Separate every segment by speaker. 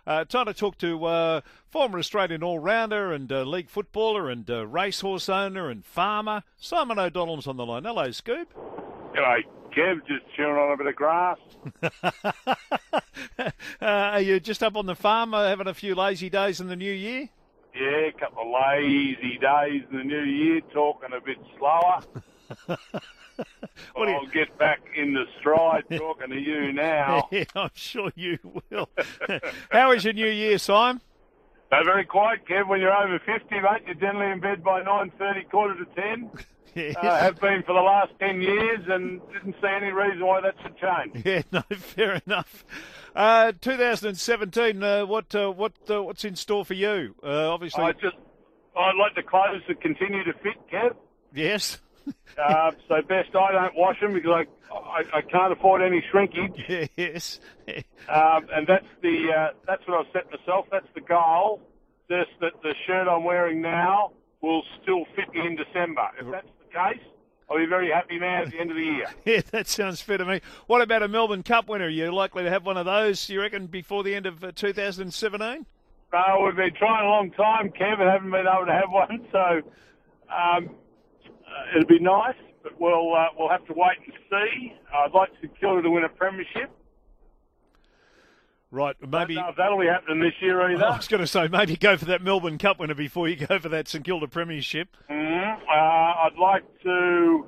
Speaker 1: Time to talk to former Australian all-rounder and league footballer and racehorse owner and farmer. Simon O'Donnell's on the line. Hello, Scoop.
Speaker 2: G'day, Kev. Just chewing on a bit of grass.
Speaker 1: Are you just up on the farm having a few lazy days in the new year?
Speaker 2: Yeah, a couple of lazy days in the new year, talking a bit slower. I'll get back in the stride talking to you now.
Speaker 1: Yeah, I'm sure you will. How was your new year, Simon?
Speaker 2: So very quiet, Kev. When you're over 50, mate, you're generally in bed by 9:30, quarter to 10.
Speaker 1: Yes.
Speaker 2: Have been for the last 10 years and didn't see any reason why that should change.
Speaker 1: Yeah, no, fair enough. 2017, what's in store for you? Obviously,
Speaker 2: I'd like the clothes to continue to fit, Kev.
Speaker 1: Yes.
Speaker 2: So best I don't wash them because I can't afford any shrinkage.
Speaker 1: Yes.
Speaker 2: And that's what I've set myself. That's the goal. Just that the shirt I'm wearing now will still fit me in December. If that's the case, I'll be a very happy man at the end of the year.
Speaker 1: Yeah, that sounds fair to me. What about a Melbourne Cup winner? Are you likely to have one of those, you reckon, before the end of 2017?
Speaker 2: We've been trying a long time, Kev, and haven't been able to have one. So it'll be nice, but we'll have to wait and see. I'd like St Kilda to win a premiership.
Speaker 1: Right, maybe
Speaker 2: I don't know if that'll be happening this year either.
Speaker 1: I was going to say, maybe go for that Melbourne Cup winner before you go for that St Kilda premiership.
Speaker 2: I'd like to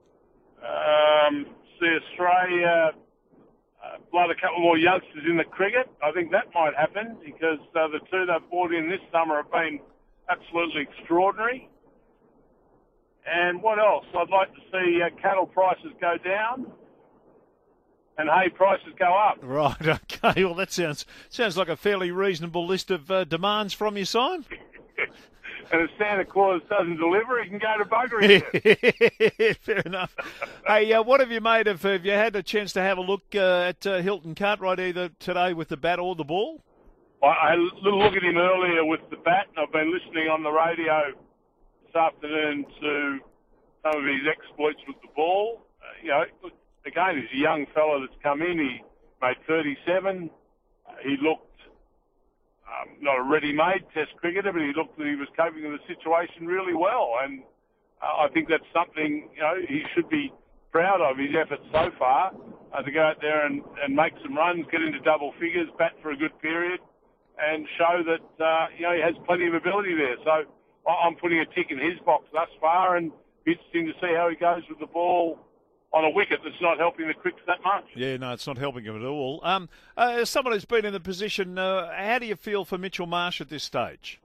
Speaker 2: see Australia blood a couple more youngsters in the cricket. I think that might happen because the two they've brought in this summer have been absolutely extraordinary. And what else? I'd like to see cattle prices go down and hay prices go up.
Speaker 1: Right, okay. Well, that sounds like a fairly reasonable list of demands from you, Simon.
Speaker 2: And if Santa Claus doesn't deliver, he can go to buggery.
Speaker 1: Fair enough. Hey, what have you made of? Have you had a chance to have a look at Hilton Cartwright either today with the bat or the ball?
Speaker 2: I had a little look at him earlier with the bat, and I've been listening on the radio this afternoon to some of his exploits with the ball. Again, he's a young fellow that's come in. He made 37. He looked not a ready-made Test cricketer, but he looked that he was coping with the situation really well. And I think that's something he should be proud of, his efforts so far, to go out there and make some runs, get into double figures, bat for a good period, and show that he has plenty of ability there. So I'm putting a tick in his box thus far, and it's interesting to see how he goes with the ball on a wicket that's not helping the Cricks that much.
Speaker 1: Yeah, no, it's not helping him at all. As someone who's been in the position, how do you feel for Mitchell Marsh at this stage?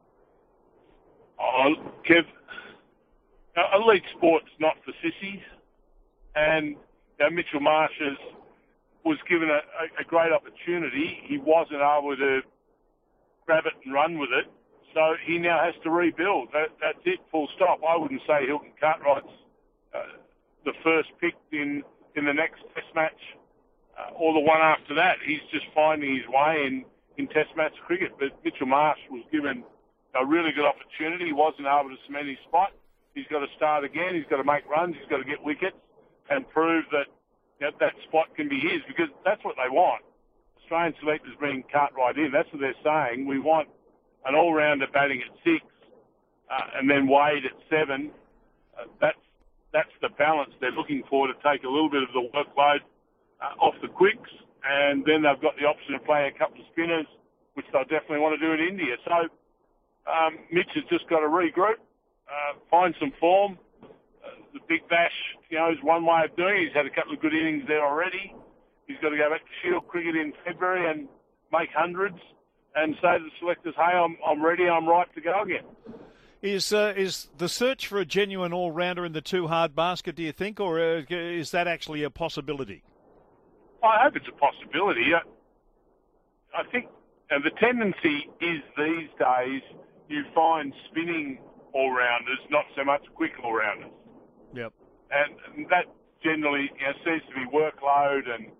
Speaker 2: Oh, Kev, elite sport's not for sissies. And Mitchell Marsh was given a great opportunity. He wasn't able to grab it and run with it. So he now has to rebuild. That's it, full stop. I wouldn't say Hilton Cartwright's the first pick in the next Test match or the one after that. He's just finding his way in Test match cricket. But Mitchell Marsh was given a really good opportunity. He wasn't able to cement his spot. He's got to start again. He's got to make runs. He's got to get wickets and prove that that spot can be his, because that's what they want. Australian selectors bring Cartwright in. That's what they're saying. We want an all-rounder batting at 6 and then Wade at 7. That's the balance they're looking for, to take a little bit of the workload off the quicks, and then they've got the option of playing a couple of spinners, which they'll definitely want to do in India. So Mitch has just got to regroup, find some form. The Big Bash, is one way of doing it. He's had a couple of good innings there already. He's got to go back to Shield cricket in February and make hundreds and say to the selectors, hey, I'm ready, I'm right to go again.
Speaker 1: Is the search for a genuine all-rounder in the too hard basket, do you think, or is that actually a possibility?
Speaker 2: I hope it's a possibility. I think the tendency is these days you find spinning all-rounders, not so much quick all-rounders.
Speaker 1: Yep.
Speaker 2: And that generally seems to be workload and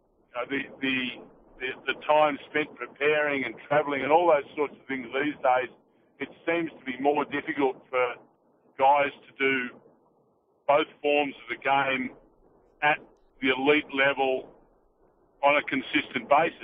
Speaker 2: the time spent preparing and travelling and all those sorts of things these days. It seems to be more difficult for guys to do both forms of the game at the elite level on a consistent basis.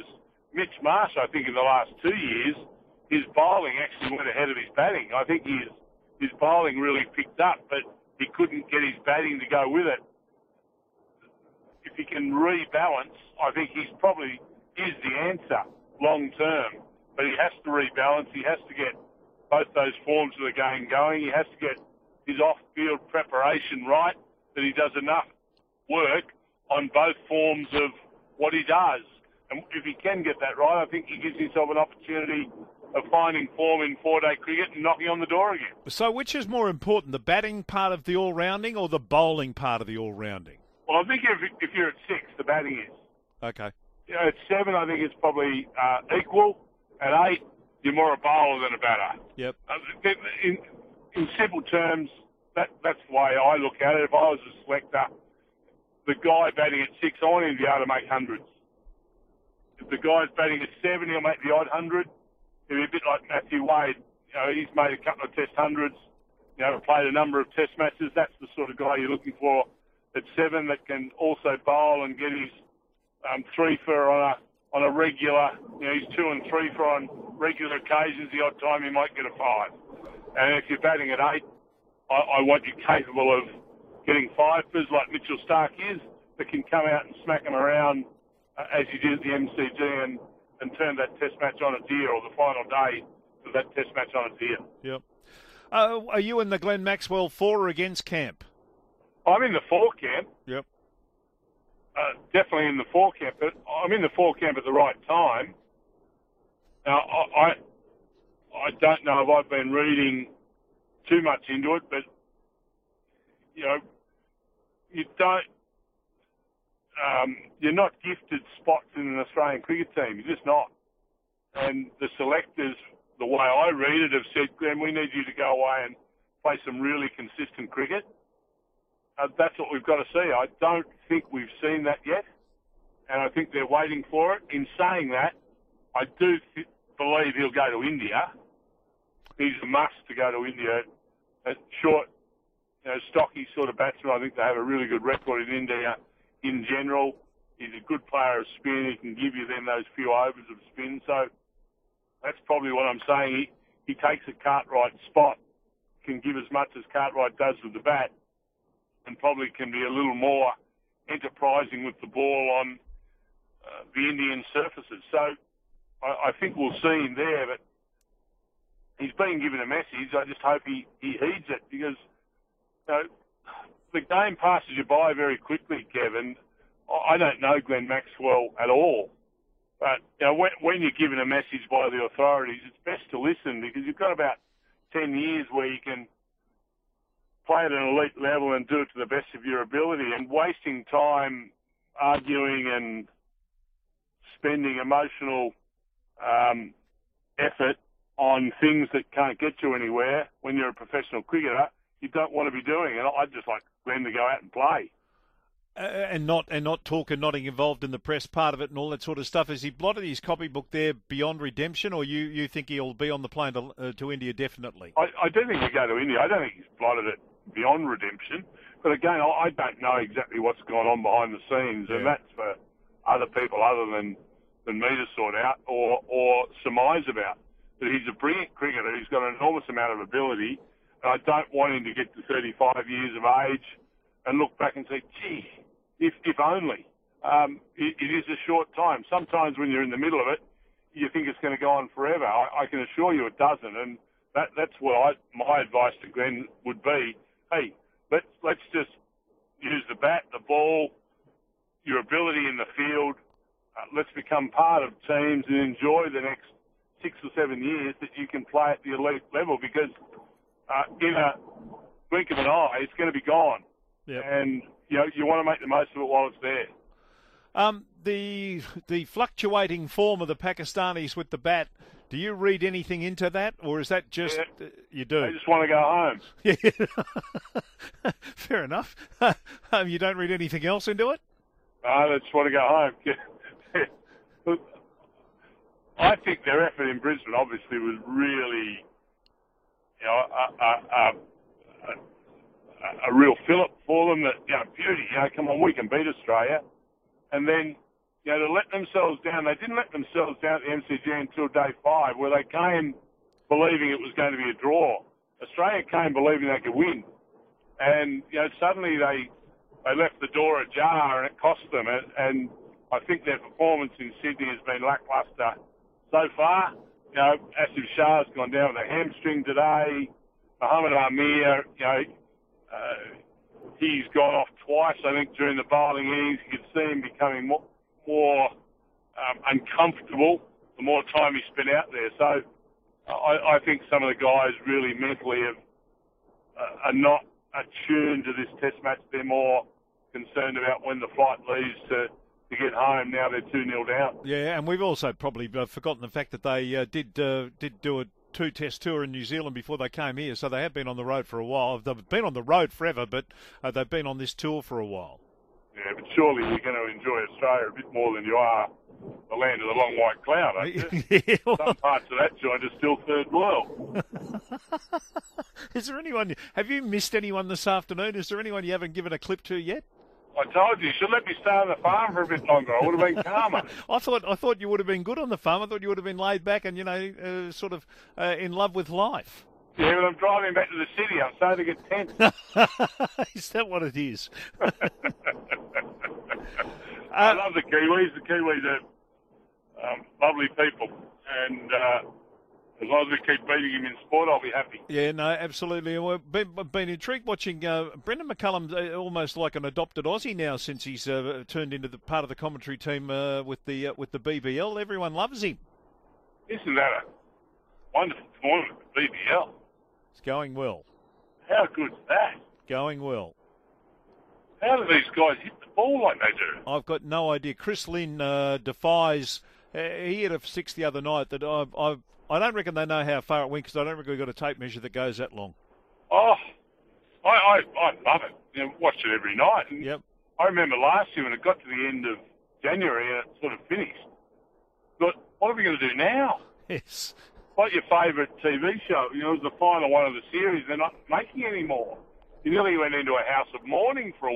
Speaker 2: Mitch Marsh, I think in the last 2 years, his bowling actually went ahead of his batting. I think his bowling really picked up, but he couldn't get his batting to go with it. If he can rebalance, I think he's probably is the answer long term. But he has to rebalance. He has to get both those forms of the game going. He has to get his off-field preparation right, that he does enough work on both forms of what he does. And if he can get that right, I think he gives himself an opportunity of finding form in 4-day cricket and knocking on the door again.
Speaker 1: So which is more important, the batting part of the all-rounding or the bowling part of the all-rounding?
Speaker 2: Well, I think if you're at 6, the batting is.
Speaker 1: Okay.
Speaker 2: You know, at 7, I think it's probably equal. At 8, you're more a bowler than a batter.
Speaker 1: Yep.
Speaker 2: In simple terms, that's the way I look at it. If I was a selector, the guy batting at 6, I want him to be able to make hundreds. If the guy's batting at 7, he'll make the odd 100. He'll be a bit like Matthew Wade. You know, he's made a couple of test hundreds, you know, played a number of test matches. That's the sort of guy you're looking for at 7 that can also bowl and get his 3 for on a regular, you know, he's 2 and 3 for on regular occasions. The odd time he might get a 5. And if you're batting at 8, I want you capable of getting 5-fers like Mitchell Starc is, that can come out and smack them around as you did at the MCG and turn that test match on a deer, or the final day of that test match on a deer.
Speaker 1: Yep. Are you in the Glenn Maxwell for or against camp?
Speaker 2: I'm in the 4 camp.
Speaker 1: Yep.
Speaker 2: Definitely in the 4 camp, but I'm in the 4 camp at the right time. Now, I don't know if I've been reading too much into it, but, you know, you don't, you're not gifted spots in an Australian cricket team. You're just not. And the selectors, the way I read it, have said, Glenn, we need you to go away and play some really consistent cricket. That's what we've got to see. I don't think we've seen that yet, and I think they're waiting for it. In saying that, I do believe he'll go to India. He's a must to go to India. At short, you know, stocky sort of batsman, I think they have a really good record in India in general. He's a good player of spin. He can give you then those few overs of spin. So that's probably what I'm saying. He takes a Cartwright spot, can give as much as Cartwright does with the bat, and probably can be a little more enterprising with the ball on the Indian surfaces. So I think we'll see him there, but he's been given a message. I just hope he heeds it, because you know, the game passes you by very quickly, Kevin. I don't know Glenn Maxwell at all, but you know, when you're given a message by the authorities, it's best to listen, because you've got about 10 years where you can play at an elite level and do it to the best of your ability, and wasting time arguing and spending emotional effort on things that can't get you anywhere when you're a professional cricketer, you don't want to be doing. And I'd just like Glenn to go out and play.
Speaker 1: And not talk and not involved in the press part of it and all that sort of stuff. Has he blotted his copybook there beyond redemption, or you think he'll be on the plane to India definitely?
Speaker 2: I do think he'll go to India. I don't think he's blotted it beyond redemption. But again, I don't know exactly what's gone on behind the scenes, and that's for other people other than me to sort out or surmise about. But he's a brilliant cricketer. He's got an enormous amount of ability, and I don't want him to get to 35 years of age and look back and say, gee, if only. It is a short time. Sometimes when you're in the middle of it, you think it's going to go on forever. I can assure you it doesn't, and that's what my advice to Glenn would be. Hey, let's just use the bat, the ball, your ability in the field. Let's become part of teams and enjoy the next 6 or 7 years that you can play at the elite level, because in a blink of an eye, it's going to be gone.
Speaker 1: Yep.
Speaker 2: And you want to make the most of it while it's there.
Speaker 1: The fluctuating form of the Pakistanis with the bat, do you read anything into that, or is that just you do?
Speaker 2: They just want to go home.
Speaker 1: Yeah. Fair enough. You don't read anything else into it?
Speaker 2: No, they just want to go home. I think their effort in Brisbane obviously was really, a real fillip for them. That beauty. Come on, we can beat Australia, and then to let themselves down. They didn't let themselves down at the MCG until day 5, where they came believing it was going to be a draw. Australia came believing they could win. And, suddenly they left the door ajar and it cost them. And I think their performance in Sydney has been lacklustre so far. Asif Shah's gone down with a hamstring today. Mohamed Amir, he's gone off twice, I think, during the bowling innings. You could see him becoming more uncomfortable the more time he spent out there. So I think some of the guys really mentally are not attuned to this test match. They're more concerned about when the flight leaves to get home. Now they're 2-0 down.
Speaker 1: Yeah, and we've also probably forgotten the fact that they did do a 2-test tour in New Zealand before they came here, so they have been on the road for a while. They've been on the road forever, but they've been on this tour for a while. Yeah,
Speaker 2: but surely you're going to enjoy Australia a bit more than you are the land of the long white cloud, aren't you?
Speaker 1: Yeah, well,
Speaker 2: some parts of that joint are still third world.
Speaker 1: Is there anyone? Have you missed anyone this afternoon? Is there anyone you haven't given a clip to yet?
Speaker 2: I told you should let me stay on the farm for a bit longer. I would have been calmer.
Speaker 1: I thought you would have been good on the farm. I thought you would have been laid back and sort of in love with life.
Speaker 2: Yeah, but I'm driving back to the city. I'm starting to get tense.
Speaker 1: Is that what it is?
Speaker 2: I love the Kiwis. The Kiwis are lovely people, and as long as we keep beating him in sport, I'll be happy.
Speaker 1: Yeah, no, absolutely. We've been intrigued watching Brendan McCullum, almost like an adopted Aussie now since he's turned into the part of the commentary team with the BBL. Everyone loves him.
Speaker 2: Isn't that a wonderful tournament, the BBL?
Speaker 1: It's going well.
Speaker 2: How good's that?
Speaker 1: Going well.
Speaker 2: How do these guys hit the ball like they do?
Speaker 1: I've got no idea. Chris Lynn defies. He had a 6 the other night that I don't reckon they know how far it went because I don't reckon we've got a tape measure that goes that long.
Speaker 2: Oh, I love it. Watch it every night. And
Speaker 1: yep.
Speaker 2: I remember last year when it got to the end of January and it sort of finished. But what are we going to do now?
Speaker 1: Yes.
Speaker 2: Like your favourite TV show, it was the final one of the series. They're not making any more. You nearly went into a house of mourning for a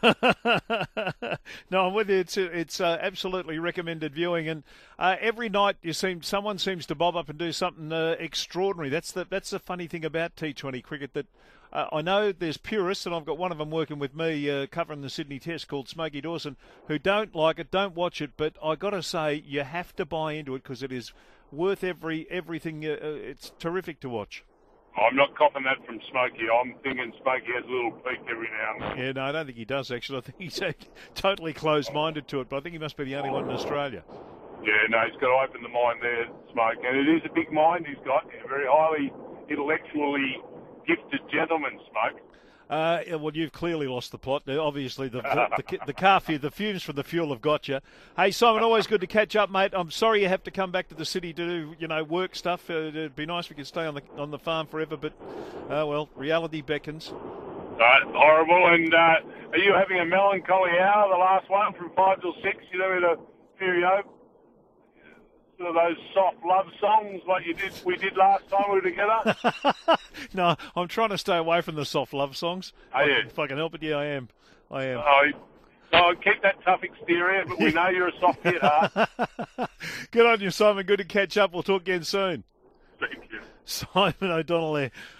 Speaker 2: week.
Speaker 1: No, I'm with you. It's absolutely recommended viewing, and every night someone seems to bob up and do something extraordinary. That's the funny thing about T20 cricket that I know there's purists, and I've got one of them working with me covering the Sydney Test called Smokey Dawson, who don't like it, don't watch it, but I got to say you have to buy into it because it is worth everything. It's terrific to watch.
Speaker 2: I'm not copping that from Smokey. I'm thinking Smokey has a little peek every now and then.
Speaker 1: Yeah, no, I don't think he does, actually. I think he's totally closed-minded to it, but I think he must be the only one in Australia.
Speaker 2: Yeah, no, he's got to open the mind there, Smoke. And it is a big mind he's got. A very highly intellectually gifted gentleman, Smoke.
Speaker 1: Well, you've clearly lost the plot. Obviously, the car the fumes from the fuel have got you. Hey, Simon, always good to catch up, mate. I'm sorry you have to come back to the city to do, work stuff. It'd be nice if we could stay on the farm forever, but, well, reality beckons.
Speaker 2: Horrible. And are you having a melancholy hour, the last one, from 5 till 6? We had a few, sort of those soft love songs like we did last time we were together?
Speaker 1: No, I'm trying to stay away from the soft love songs. If I can help it, yeah, I am.
Speaker 2: Oh, keep that tough exterior, but we know you're a soft hit heart.
Speaker 1: Good on you, Simon. Good to catch up. We'll talk again soon.
Speaker 2: Thank you.
Speaker 1: Simon O'Donnell there.